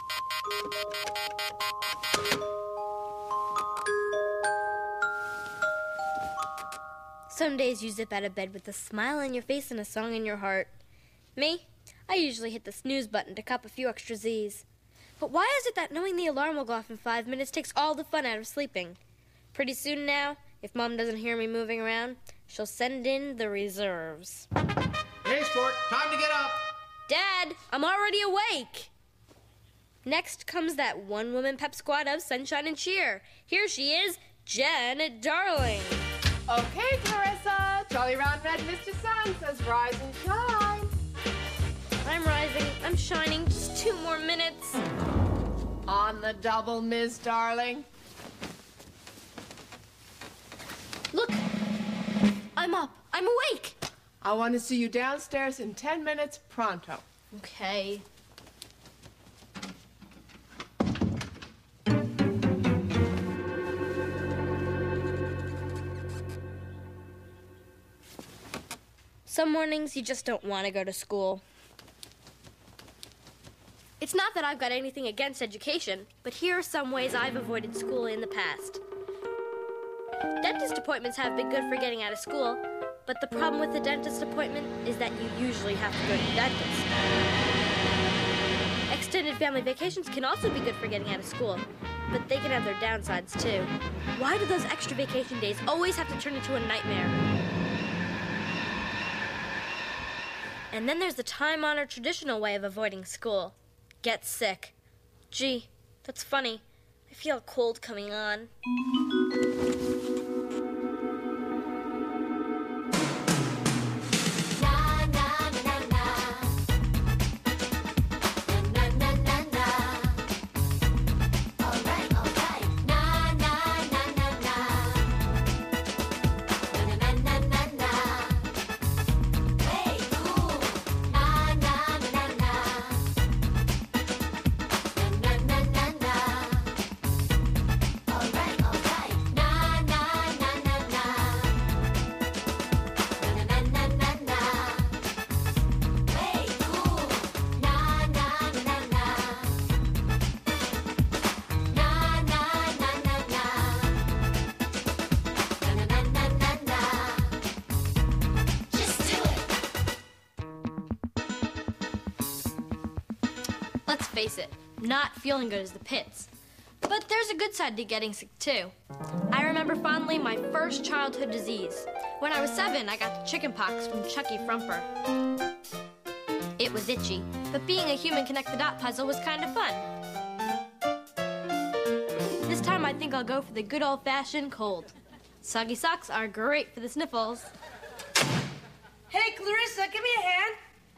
Some days you zip out of bed with a smile on your face and a song in your heart. Me? I usually hit the snooze button to cop a few extra Z's. But why is it that knowing the alarm will go off in 5 minutes takes all the fun out of sleeping? Pretty soon now, if Mom doesn't hear me moving around, she'll send in the reserves. Hey, sport, time to get up. Dad, I'm already awake. Next comes that one-woman pep squad of sunshine and cheer. Here she is, Janet Darling. Okay, Clarissa. Charlie Round Red Mr. Sun says rise and shine. I'm rising. I'm shining. Just 2 more minutes. On the double, Miss Darling. Look. I'm up. I'm awake. I want to see you downstairs in 10 minutes pronto. Okay. Some mornings you just don't want to go to school. It's not that I've got anything against education, but here are some ways I've avoided school in the past. Dentist appointments have been good for getting out of school, but the problem with a dentist appointment is that you usually have to go to the dentist. Extended family vacations can also be good for getting out of school, but they can have their downsides too. Why do those extra vacation days always have to turn into a nightmare? And then there's the time-honored traditional way of avoiding school. Get sick. Gee, that's funny. I feel a cold coming on. Let's face it, not feeling good is the pits. But there's a good side to getting sick, too. I remember fondly my first childhood disease. When I was 7, I got chicken pox from Chucky Frumper. It was itchy, but being a human connect-the-dot puzzle was kind of fun. This time I think I'll go for the good old-fashioned cold. Soggy socks are great for the sniffles. Hey, Clarissa, give me a hand.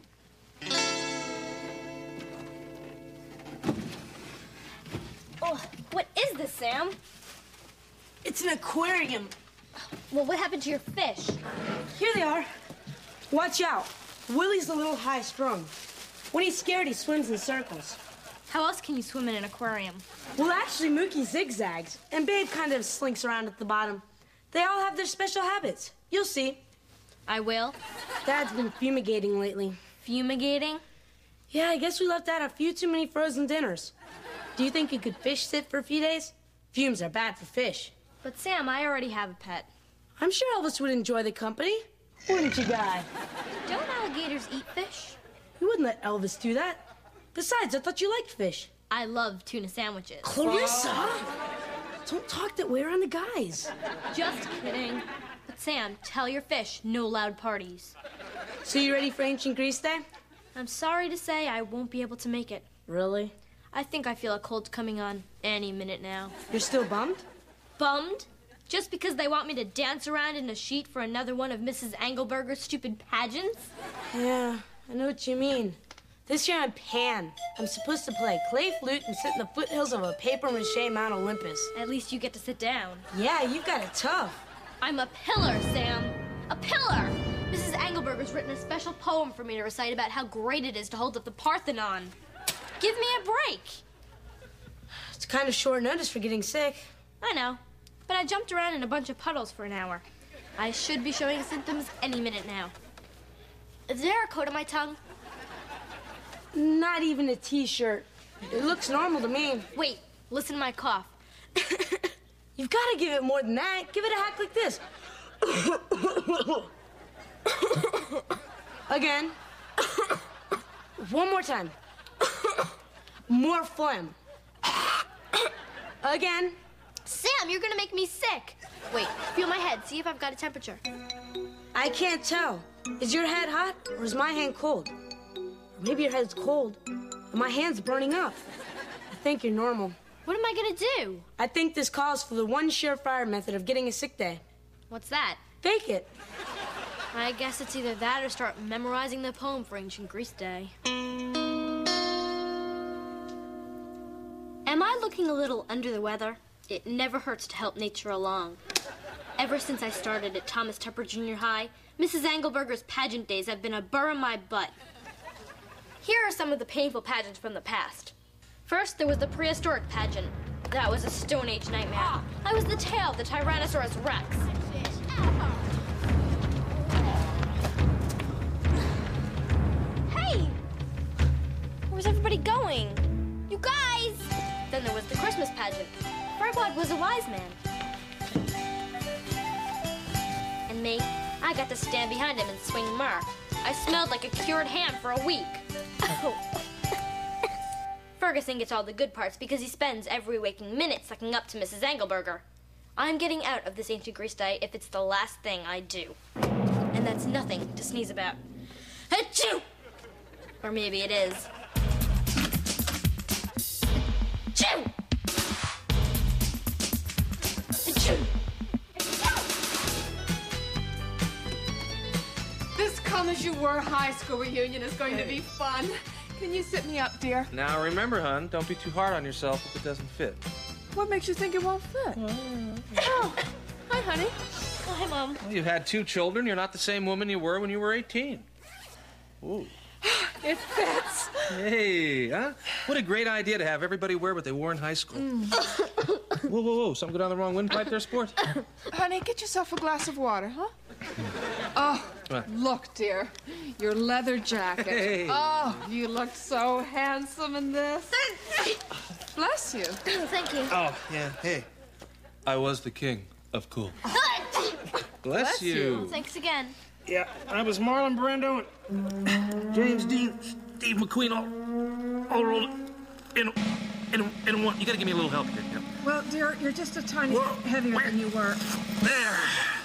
Oh, what is this, Sam? It's an aquarium. Well, what happened to your fish? Here they are. Watch out. Willie's a little high-strung. When he's scared, he swims in circles. How else can you swim in an aquarium? Well, actually, Mookie zigzags, and Babe kind of slinks around at the bottom. They all have their special habits. You'll see. I will. Dad's been fumigating lately. Fumigating? Yeah, I guess we left out a few too many frozen dinners. Do you think you could fish sit for a few days? Fumes are bad for fish. But, Sam, I already have a pet. I'm sure Elvis would enjoy the company. Wouldn't you, Guy? Don't alligators eat fish? You wouldn't let Elvis do that. Besides, I thought you liked fish. I love tuna sandwiches. Clarissa! Don't talk that way around the guys. Just kidding. But, Sam, tell your fish no loud parties. So you ready for Ancient Greece Day? I'm sorry to say I won't be able to make it. Really? I think I feel a cold coming on any minute now. You're still bummed? Bummed? Just because they want me to dance around in a sheet for another one of Mrs. Engelberger's stupid pageants? Yeah, I know what you mean. This year I'm Pan. I'm supposed to play clay flute and sit in the foothills of a papier-mâché Mount Olympus. At least you get to sit down. Yeah, you've got it tough. I'm a pillar, Sam. A pillar! Mrs. Engelberger's written a special poem for me to recite about how great it is to hold up the Parthenon. Give me a break. It's kind of short notice for getting sick. I know, but I jumped around in a bunch of puddles for an hour. I should be showing symptoms any minute now. Is there a coat on my tongue? Not even a T-shirt. It looks normal to me. Wait, listen to my cough. You've got to give it more than that. Give it a hack like this. Again. One more time. More phlegm. Again. Sam, you're gonna make me sick. Wait, feel my head. See if I've got a temperature. I can't tell. Is your head hot or is my hand cold? Or maybe your head's cold and my hand's burning up. I think you're normal. What am I gonna do? I think this calls for the one surefire method of getting a sick day. What's that? Fake it. I guess it's either that or start memorizing the poem for Ancient Greece Day. Am I looking a little under the weather? It never hurts to help nature along. Ever since I started at Thomas Tupper Junior High, Mrs. Engelberger's pageant days have been a burr in my butt. Here are some of the painful pageants from the past. First, there was the prehistoric pageant. That was a Stone Age nightmare. I was the tail of the Tyrannosaurus Rex. Hey! Where's everybody going? You guys! Then there was the Christmas pageant. Farquaad was a wise man. And me, I got to stand behind him and swing myrrh. I smelled like a cured ham for a week. Ferguson gets all the good parts because he spends every waking minute sucking up to Mrs. Engelberger. I'm getting out of this Ancient Greece Day if it's the last thing I do. And that's nothing to sneeze about. Achoo! Or maybe it is. Achoo! Achoo! This come-as-you-were high school reunion is going to be fun. Can you sit me up, dear? Now remember, hon, don't be too hard on yourself if it doesn't fit. What makes you think it won't fit? Oh, hi, honey. Oh, hi, Mom. Well, you've had 2 children. You're not the same woman you were when you were 18. Ooh. It fits. Hey, huh? What a great idea to have everybody wear what they wore in high school. Whoa, whoa, whoa. Something go down the wrong windpipe there, sport? Honey, get yourself a glass of water, huh? Oh, What? look, dear. Your leather jacket. Hey. Oh, you look so handsome in this. Bless you. Thank you. Oh, yeah. Hey, I was the king of cool. Bless you. Thanks again. Yeah, I was Marlon Brando and James Dean, Steve McQueen, all rolled in one. You gotta give me a little help here. Yeah. Well, dear, you're just a tiny heavier than you were. There.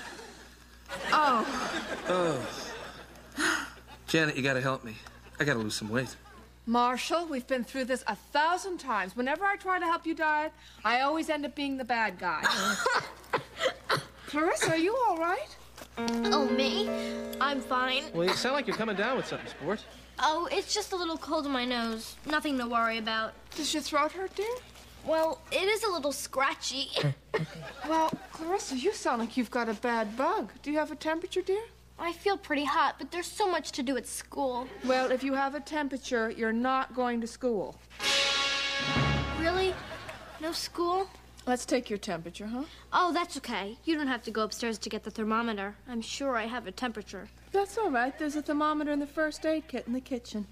Oh. Janet, you gotta help me. I gotta lose some weight. Marshall, we've been through this 1,000 times. Whenever I try to help you diet, I always end up being the bad guy. Clarissa, are you all right? Oh, me? I'm fine. Well, you sound like you're coming down with something, sport. Oh, it's just a little cold in my nose. Nothing to worry about. Does your throat hurt, dear? Well, it is a little scratchy. Well, Clarissa, you sound like you've got a bad bug. Do you have a temperature, dear? I feel pretty hot, but there's so much to do at school. Well, if you have a temperature, you're not going to school. Really? No school? Let's take your temperature, huh? Oh, that's okay. You don't have to go upstairs to get the thermometer. I'm sure I have a temperature. That's all right. There's a thermometer in the first aid kit in the kitchen.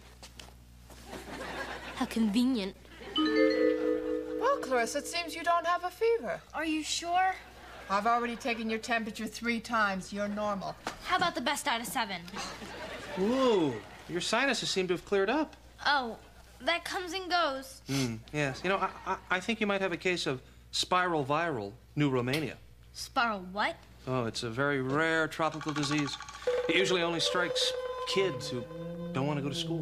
How convenient. Well, Clarissa, it seems you don't have a fever. Are you sure? I've already taken your temperature 3 times. You're normal. How about the best out of 7? Ooh, your sinuses seem to have cleared up. Oh, that comes and goes. Yes. You know, I think you might have a case of spiral viral pneuromania. Spiral what? Oh, it's a very rare tropical disease. It usually only strikes kids who don't want to go to school.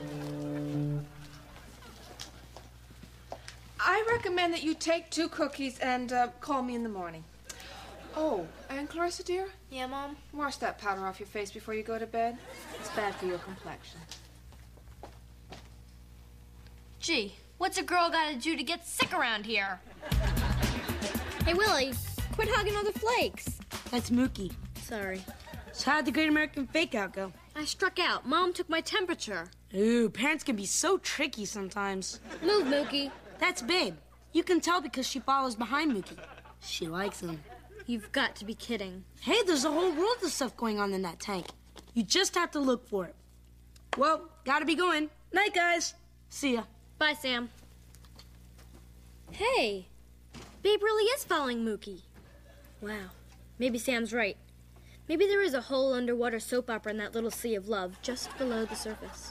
I recommend that you take 2 cookies and call me in the morning. Oh, and Clarissa, dear, Yeah, Mom? wash that powder off your face before you go to bed. It's bad for your complexion. Gee, what's a girl gotta do to get sick around here? Hey, Willie, quit hogging all the flakes. That's Mookie. Sorry. So how'd the Great American Fake Out go? I struck out. Mom took my temperature. Ooh, parents can be so tricky sometimes. Move, Mookie. That's Babe. You can tell because she follows behind Mookie. She likes him. You've got to be kidding. Hey, there's a whole world of stuff going on in that tank. You just have to look for it. Well, gotta be going. Night, guys. See ya. Bye, Sam. Hey, Babe really is following Mookie. Wow, maybe Sam's right. Maybe there is a whole underwater soap opera in that little sea of love just below the surface.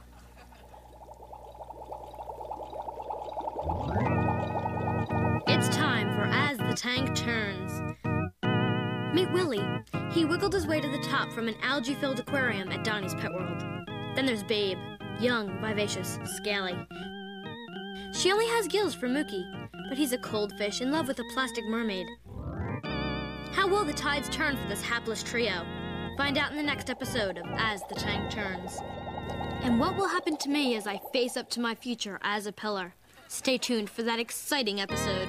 It's time for As the Tank Turns. Meet Willie. He wiggled his way to the top from an algae-filled aquarium at Donnie's Pet World. Then there's Babe, young, vivacious, scaly. She only has gills for Mookie, but he's a cold fish in love with a plastic mermaid. How will the tides turn for this hapless trio? Find out in the next episode of As the Tank Turns. And what will happen to me as I face up to my future as a pillar? Stay tuned for that exciting episode.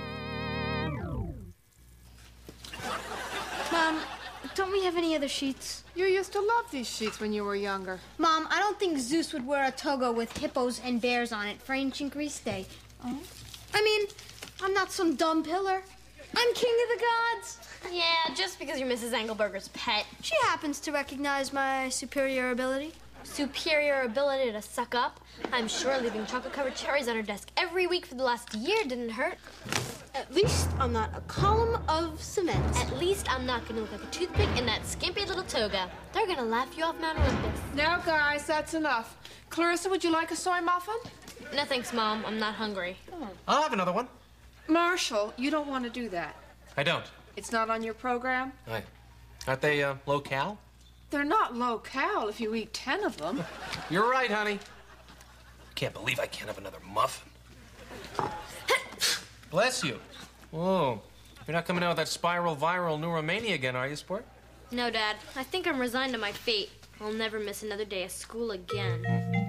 Mom, don't we have any other sheets? You used to love these sheets when you were younger. Mom, I don't think Zeus would wear a toga with hippos and bears on it for ancient Greece Day. Oh? I mean, I'm not some dumb pillar. I'm king of the gods. Yeah, just because you're Mrs. Engelberger's pet. She happens to recognize my superior ability. Superior ability to suck up? I'm sure leaving chocolate-covered cherries on her desk every week for the last year didn't hurt. At least I'm not a column of cement. At least I'm not gonna look like a toothpick in that skimpy little toga. They're gonna laugh you off Mount Olympus. Now, guys, that's enough. Clarissa, would you like a soy muffin? No thanks, Mom. I'm not hungry. I'll have another one. Marshall, you don't want to do that. I don't. It's not on your program? Aren't they low-cal? They're not low-cal if you eat 10 of them. You're right, honey. Can't believe I can't have another muffin. Bless you. Whoa. You're not coming out with that spiral viral neuromania again, are you, sport? No, Dad. I think I'm resigned to my fate. I'll never miss another day of school again.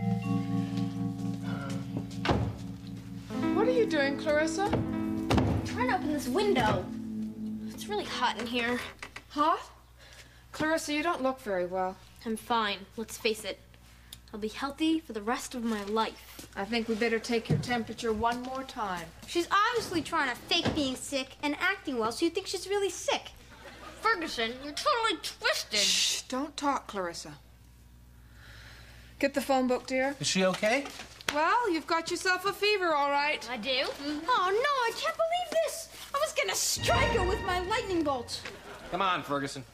What are you doing, Clarissa? I'm trying to open this window. It's really hot in here. Hot? Clarissa, you don't look very well. I'm fine. Let's face it. I'll be healthy for the rest of my life. I think we better take your temperature one more time. She's obviously trying to fake being sick and acting well, so you think she's really sick. Ferguson, you're totally twisted. Shh, don't talk, Clarissa. Get the phone book, dear. Is she okay? Well, you've got yourself a fever, all right. I do? Oh, no, I can't believe this. I was gonna strike her with my lightning bolt. Come on, Ferguson.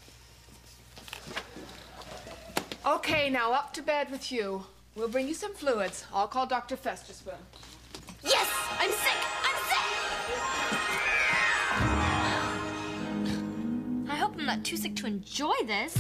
Okay, now up to bed with you. We'll bring you some fluids. I'll call Dr. Festerspoon. Yes! I'm sick! I hope I'm not too sick to enjoy this.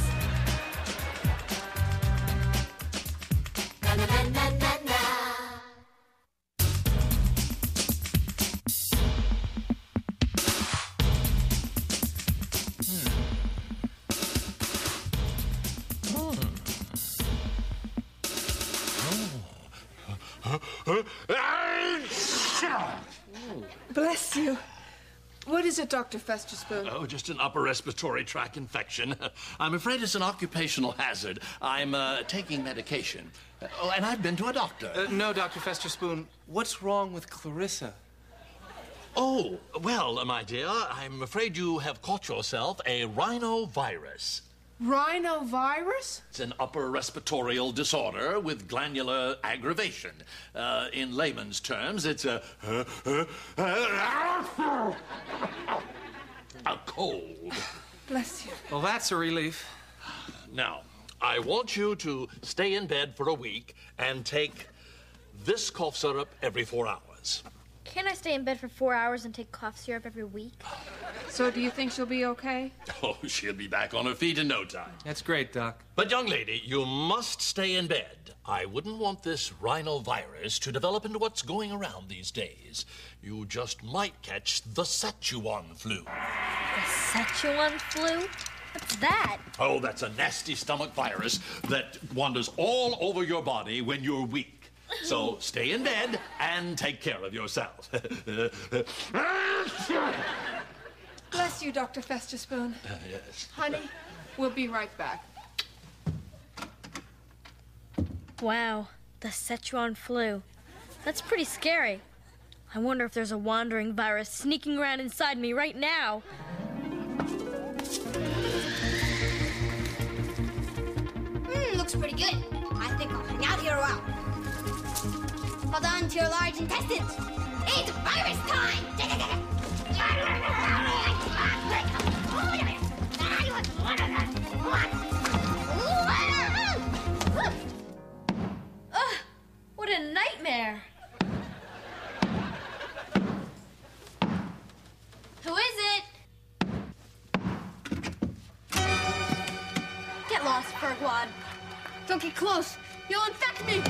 Bless you. What is it, Dr. Festerspoon? Oh, just an upper respiratory tract infection. I'm afraid it's an occupational hazard. I'm taking medication. Oh, and I've been to a doctor. No, Dr. Festerspoon. What's wrong with Clarissa? Oh, well, my dear, I'm afraid you have caught yourself a rhinovirus. Rhinovirus? It's an upper respiratory disorder with glandular aggravation. In layman's terms, it's a cold. Bless you. Well, that's a relief. Now, I want you to stay in bed for a week and take this cough syrup every 4 hours. Can't I stay in bed for 4 hours and take cough syrup every week? So do you think she'll be okay? Oh, she'll be back on her feet in no time. That's great, Doc. But, young lady, you must stay in bed. I wouldn't want this rhinovirus to develop into what's going around these days. You just might catch the Sichuan flu. The Sichuan flu? What's that? Oh, that's a nasty stomach virus that wanders all over your body when you're weak. So stay in bed and take care of yourself. Bless you, Dr. Festerspoon. Yes. Honey, we'll be right back. Wow, the Sichuan flu. That's pretty scary. I wonder if there's a wandering virus sneaking around inside me right now. Looks pretty good. I think I'll hang out here a while. Hold on to your large intestines. It's virus time! Ugh, what a nightmare. Who is it? Get lost, Fergwad. Don't get close. You'll infect me.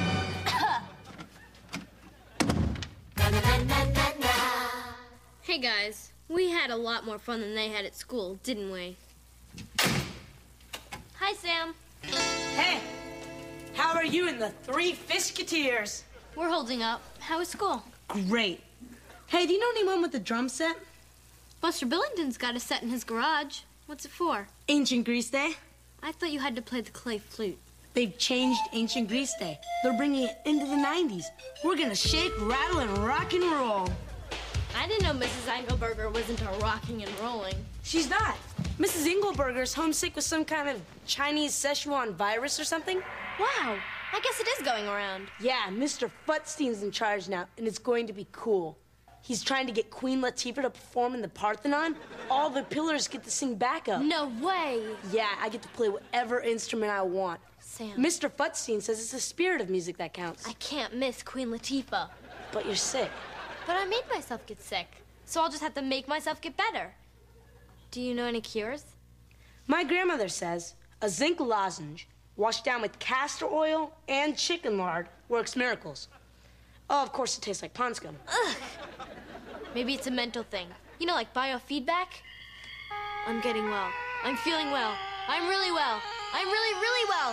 Hey guys, we had a lot more fun than they had at school, didn't we? Hi, Sam. Hey, how are you and the Three Fishketeers? We're holding up. How was school? Great. Hey, do you know anyone with a drum set? Buster Billington's got a set in his garage. What's it for? Ancient Greece Day. I thought you had to play the clay flute. They've changed Ancient Greece Day. They're bringing it into the 90s. We're gonna shake, rattle, and rock and roll. I didn't know Mrs. Engelberger was into rocking and rolling. She's not. Mrs. Engelberger's homesick with some kind of Chinese Szechuan virus or something. Wow, I guess it is going around. Yeah, Mr. Futstein's in charge now, and it's going to be cool. He's trying to get Queen Latifah to perform in the Parthenon. All the pillars get to sing backup. No way. Yeah, I get to play whatever instrument I want. Sam. Mr. Futstein says it's the spirit of music that counts. I can't miss Queen Latifah. But you're sick. But I made myself get sick, so I'll just have to make myself get better. Do you know any cures? My grandmother says a zinc lozenge washed down with castor oil and chicken lard works miracles. Oh, of course it tastes like pond scum. Ugh. Maybe it's a mental thing. You know, like biofeedback? I'm getting well. I'm feeling well. I'm really well. I'm really, really well.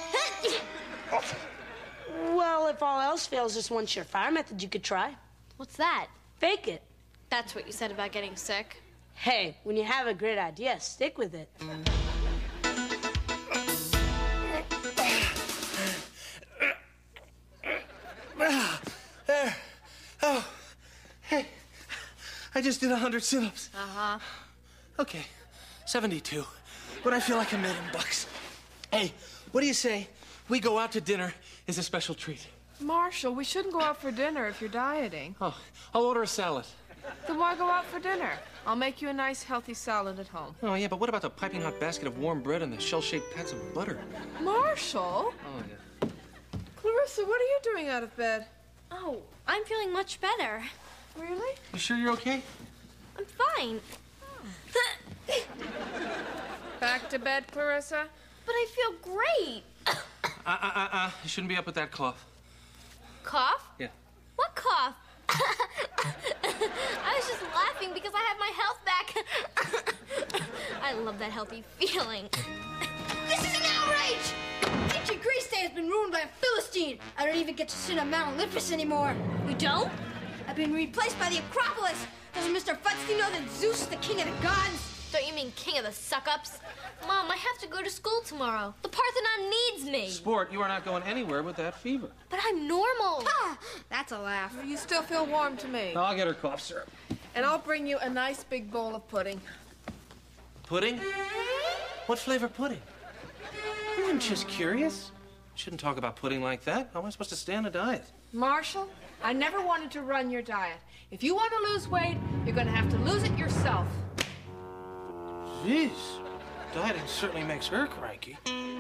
Well, if all else fails, there's one surefire method you could try. What's that? Fake it. That's what you said about getting sick. Hey, when you have a great idea, stick with it. There. Oh, hey. I just did 100 sit-ups. Uh-huh. Okay, 72. But I feel like $1,000,000. Hey, what do you say we go out to dinner as a special treat? Marshall, we shouldn't go out for dinner if you're dieting. Oh, I'll order a salad. Then why go out for dinner? I'll make you a nice, healthy salad at home. Oh, yeah, but what about the piping hot basket of warm bread and the shell-shaped pats of butter? Marshall? Oh, yeah. Clarissa, what are you doing out of bed? Oh, I'm feeling much better. Really? You sure you're okay? I'm fine. Back to bed, Clarissa? But I feel great. You shouldn't be up with that cough. Cough? Yeah. What cough? I was just laughing because I have my health back. I love that healthy feeling. This is an outrage! Ancient Greece Day has been ruined by a Philistine. I don't even get to sit on Mount Olympus anymore. We don't? I've been replaced by the Acropolis. Doesn't Mr. Futstein know that Zeus is the king of the gods? Don't you mean king of the suck-ups? Mom, I have to go to school tomorrow. The Parthenon needs me. Sport, you are not going anywhere with that fever. But I'm normal. Ah, that's a laugh. You still feel warm to me. I'll get her cough syrup. And I'll bring you a nice big bowl of pudding. Pudding? What flavor pudding? I'm just curious. Shouldn't talk about pudding like that. How am I supposed to stay on a diet? Marshall, I never wanted to run your diet. If you want to lose weight, you're going to have to lose it yourself. Jeez. Dieting certainly makes her cranky.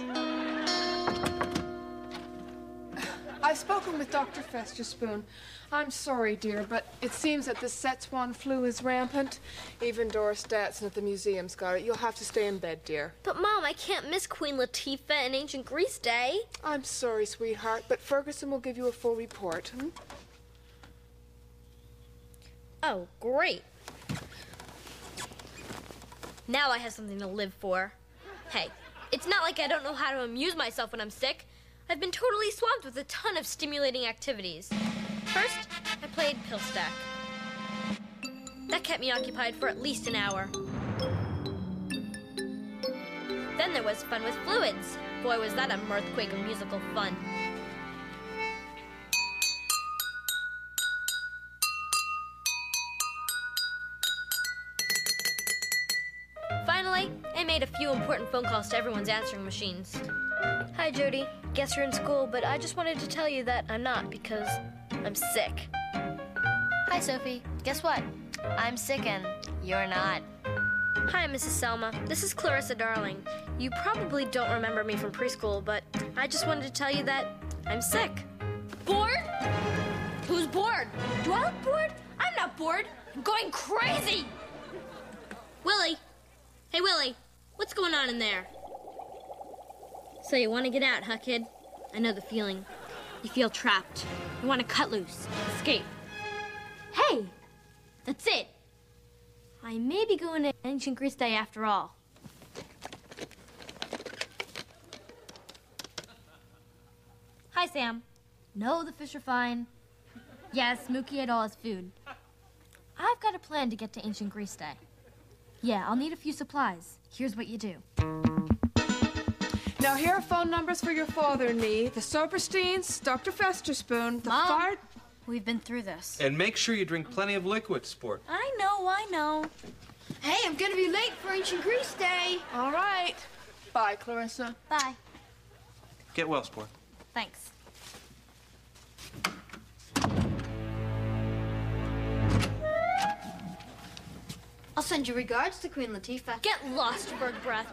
I've spoken with Dr. Festerspoon. I'm sorry, dear, but it seems that the Szechuan flu is rampant. Even Doris Datson at the museum's got it. You'll have to stay in bed, dear. But, Mom, I can't miss Queen Latifah and Ancient Greece Day. I'm sorry, sweetheart, but Ferguson will give you a full report. Oh, great. Now I have something to live for. Hey, it's not like I don't know how to amuse myself when I'm sick. I've been totally swamped with a ton of stimulating activities. First, I played Pill Stack. That kept me occupied for at least an hour. Then there was fun with fluids. Boy, was that a mirthquake of musical fun. Finally, I made a few important phone calls to everyone's answering machines. Hi, Jody. Guess you're in school, but I just wanted to tell you that I'm not because I'm sick. Hi, Sophie. Guess what? I'm sick and you're not. Hi, Mrs. Selma. This is Clarissa Darling. You probably don't remember me from preschool, but I just wanted to tell you that I'm sick. Bored? Who's bored? Do I look bored? I'm not bored. I'm going crazy. Willie! Hey, Willie! What's going on in there? So you want to get out, huh, kid? I know the feeling. You feel trapped. You want to cut loose, escape. Hey! That's it! I may be going to Ancient Greece Day after all. Hi, Sam. No, the fish are fine. Yes, Mookie ate all his food. I've got a plan to get to Ancient Greece Day. Yeah, I'll need a few supplies. Here's what you do. Now, here are phone numbers for your father and me, the Sobersteins, Dr. Festerspoon, the Mom. fire... We've been through this. And make sure you drink plenty of liquid, Sport. I know. Hey, I'm gonna be late for Ancient Greece Day. All right. Bye, Clarissa. Bye. Get well, Sport. Thanks. I'll send you regards to Queen Latifah. Get lost, bird breath.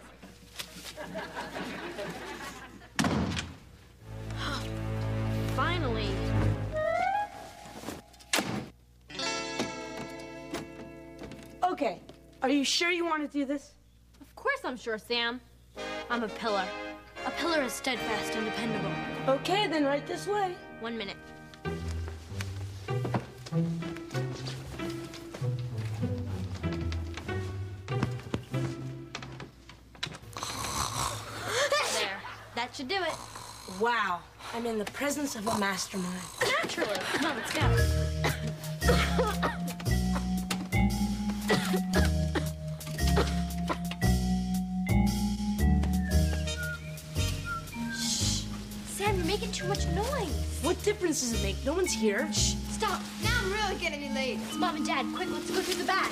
Finally. Okay, are you sure you want to do this? Of course I'm sure, Sam. I'm a pillar. A pillar is steadfast and dependable. Okay, then right this way. 1 minute. There. That should do it. Wow, I'm in the presence of a mastermind. Naturally. Come on, let's go. Shh. Sam, you're making too much noise. What difference does it make? No one's here. Shh. Stop. Now I'm really getting me late. It's Mom and Dad. Quick, let's go through the back.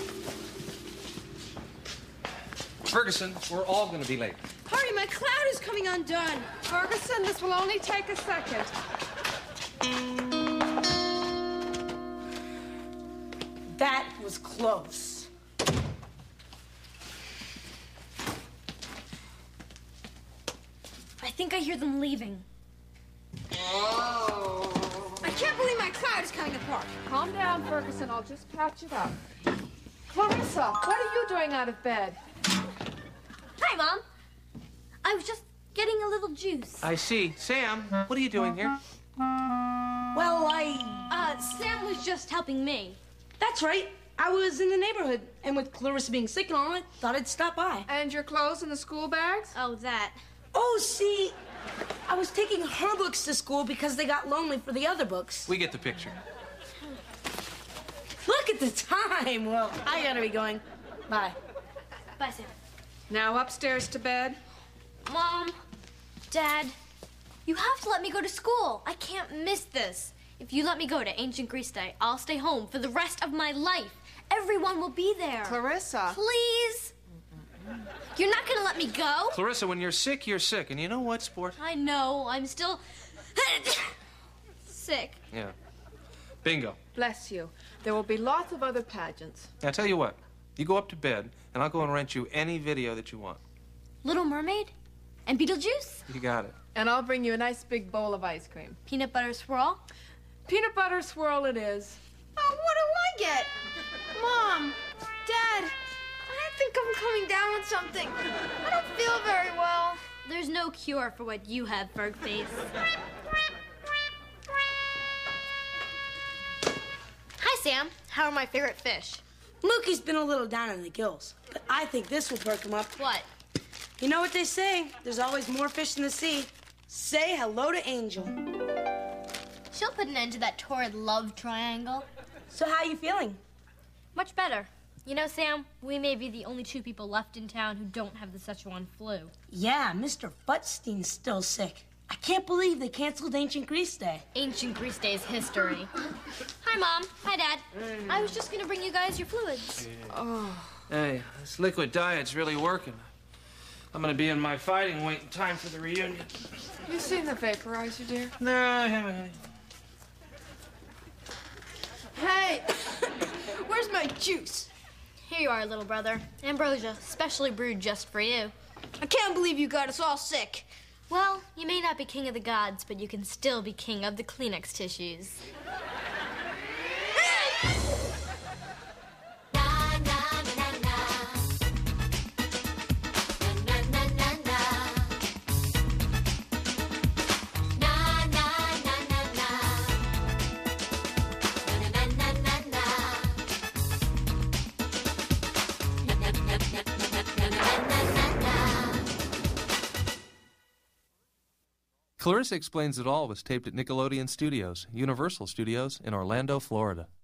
Ferguson, we're all going to be late. Hurry, my cloud is coming undone. Ferguson, this will only take a second. That was close. I think I hear them leaving. I can't believe my cloud is coming apart. Calm down, Ferguson. I'll just patch it up. Clarissa, what are you doing out of bed? Hi, Mom. I was just getting a little juice. I see. Sam, what are you doing here? Well, Sam was just helping me. that's right. I was in the neighborhood, and with Clarissa being sick and all, I thought I'd stop by. And your clothes in the school bags? Oh, that. Oh, see, I was taking her books to school because they got lonely for the other books. We get the picture. Look at the time. Well, I gotta be going. Bye. Bye, Sam. Now upstairs to bed. Mom, Dad, you have to let me go to school. I can't miss this. If you let me go to Ancient Greece Day, I'll stay home for the rest of my life. Everyone will be there. Clarissa. Please? You're not gonna let me go? Clarissa, when you're sick, you're sick. And you know what, Sport? I know, I'm still sick. Yeah. Bingo. Bless you. There will be lots of other pageants. Now, tell you what. You go up to bed, and I'll go and rent you any video that you want. Little Mermaid? And Beetlejuice? You got it. And I'll bring you a nice big bowl of ice cream. Peanut butter swirl? Peanut butter swirl it is. Oh, what do I get? Mom, Dad, I think I'm coming down with something. I don't feel very well. There's no cure for what you have, Fergface. Hi, Sam. How are my favorite fish? Mookie's been a little down in the gills, but I think this will perk him up. What? You know what they say? There's always more fish in the sea. Say hello to Angel. She'll put an end to that torrid love triangle. So how you feeling? Much better. You know, Sam, we may be the only two people left in town who don't have the Szechuan flu. Yeah, Mr. Futstein's still sick. I can't believe they canceled Ancient Greece Day. Ancient Greece Day's history. Hi, Mom. Hi, Dad. I was just gonna bring you guys your fluids. Hey, this liquid diet's really working. I'm gonna be in my fighting weight in time for the reunion. You seen the vaporizer, dear? No, I haven't. juice. Here you are, little brother. Ambrosia, specially brewed just for you. I can't believe you got us all sick. Well, you may not be king of the gods, but you can still be king of the Kleenex tissues. Clarissa Explains It All was taped at Nickelodeon Studios, Universal Studios in Orlando, Florida.